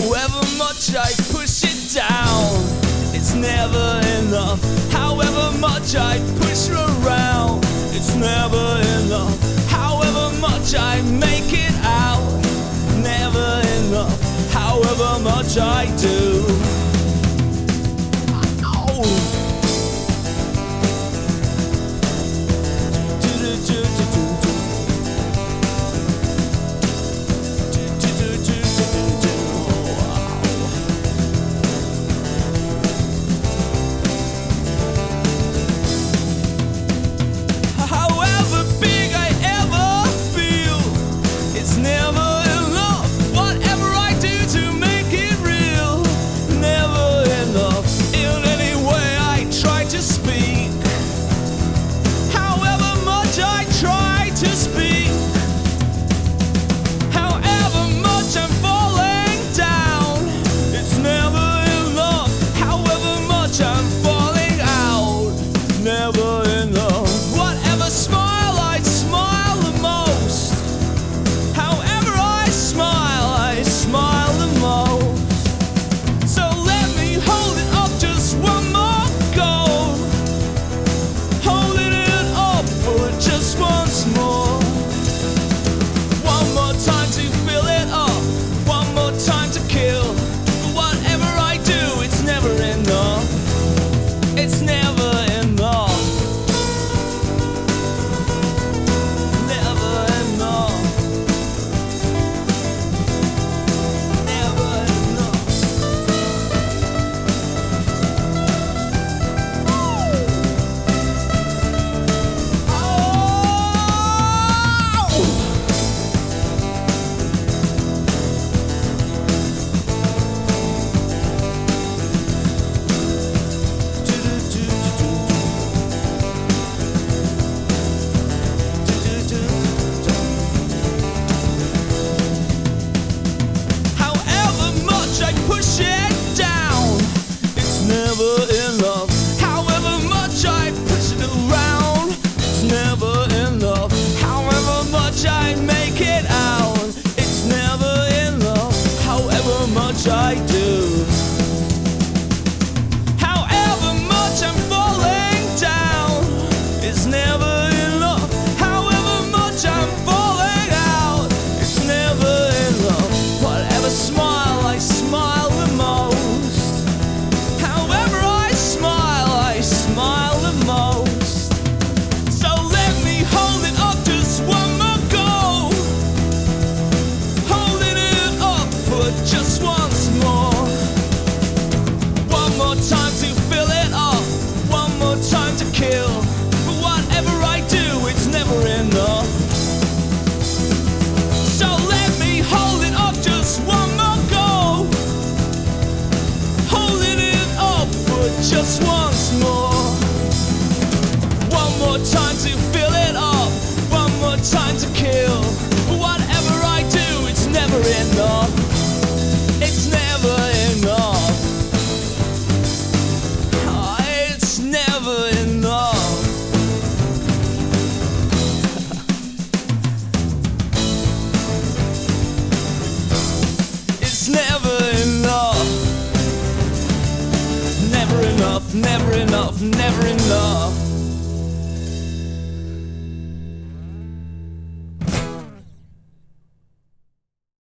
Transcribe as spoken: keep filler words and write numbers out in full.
However much I push it down, it's never enough. However much I push her around, it's never enough. However much I make it out, never enough. However much I do. Oh. I do. However much I'm falling down, it's never enough. However much I'm falling out, it's never enough. Whatever smile I smile the most, however I smile, I smile the most. So let me hold it up just one more go, holding it up for just one. Time to fill it up, one more time to kill. But whatever I do, it's never enough. So let me hold it up just one more go, holding it up for just once more. One more time to fill it up, one more time to kill. But whatever I do, it's never enough. It's never enough. Never enough. It's never enough. Never enough, never enough, never enough.